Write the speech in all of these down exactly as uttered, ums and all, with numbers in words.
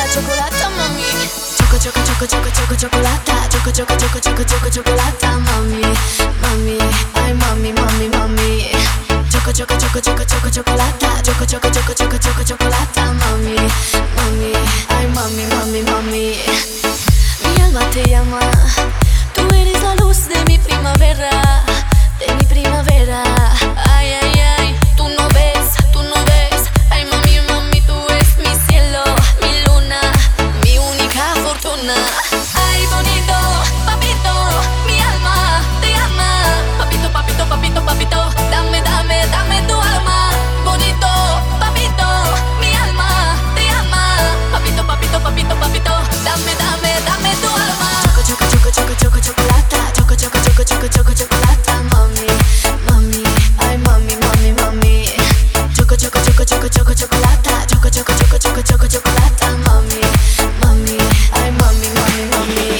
cioccolata, mami. Gioco, gioco, gioco, gioco, gioco, cioccolata. Gioco, gioco, gioco, gioco, gioco, cioccolata, mami. Mami, ai mami, mami, mami. Gioco, gioco, gioco, gioco, gioco, cioccolata. Gioco, gioco, gioco, gioco, gioco, cioccolata, mami. Mami, ai mami, mami, mami. Mi alma te llama. Tú eres la luz de mi primavera, de mi primavera. Ay, ay, ay, tú no ves, tú no ves. Ay, mami, mami, tú eres mi cielo, mi luna, mi única fortuna. Ay, bonito, papito, mi alma te ama. Papito, papito, papito, papito, dame, dame, dame tu alma. Bonito, papito, mi alma te ama. Papito, papito, papito, papito, dame, dame, dame tu alma. Choco, choco, choco, choco, chocolata. Choco, choco, choco, choco, choco, chocolata, mami, mami, ay, mami, mami, mami. Choco, choco, choco, choco, choco, chocolata. Choco, choco, choco, choco, choco, chocolata, mami, mami, ay, mami, mami, mami.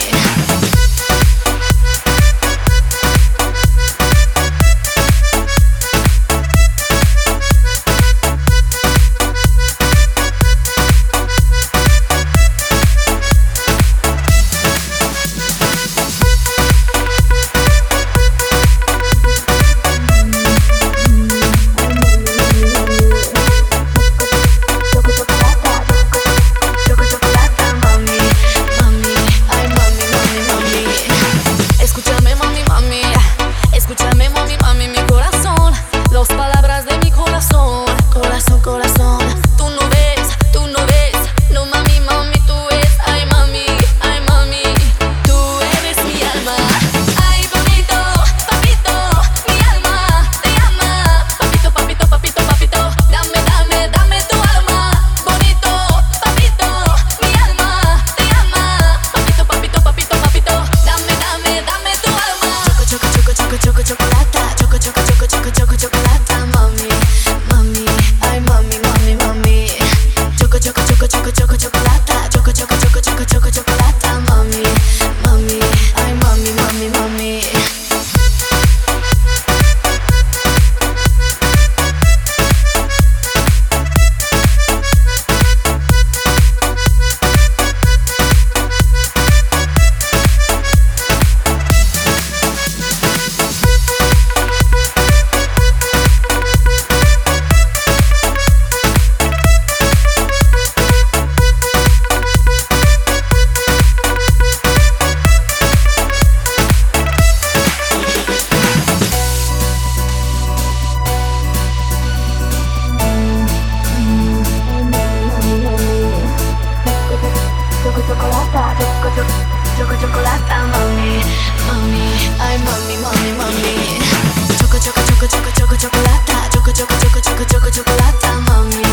Escúchame, mami, mami, escúchame, mami, mami, mi corazón, las palabras de mi corazón, corazón, corazón. Tú no ves, tú no ves, no, mami, mami, tú eres, ay, mami, ay, mami, tú eres mi alma. Ay, bonito, papito, mi alma te ama. Papito, papito, papito, papito, dame, dame, dame tu alma. Bonito, papito, mi alma te ama. Papito, papito, papito, papito, dame, dame, dame tu alma. Choco, choco, choco, choco, choco, chocolata. Choco, choco, choco, choco, choco, chocolata, mami, mami, ay, mami, mami, mami. Choco, choco, choco, choco, choco, chocolata. Choco, choco, choco, choco, choco, chocolata, mami, mami, ay, mami, mami, mami. Choco, chocolata, choco, choco, choco, chocolata, mami, mami, ay, mami, mami, mami. Choco, choco, choco, choco, choco, chocolata. Choco, choco, choco, choco, choco, chocolata, mami.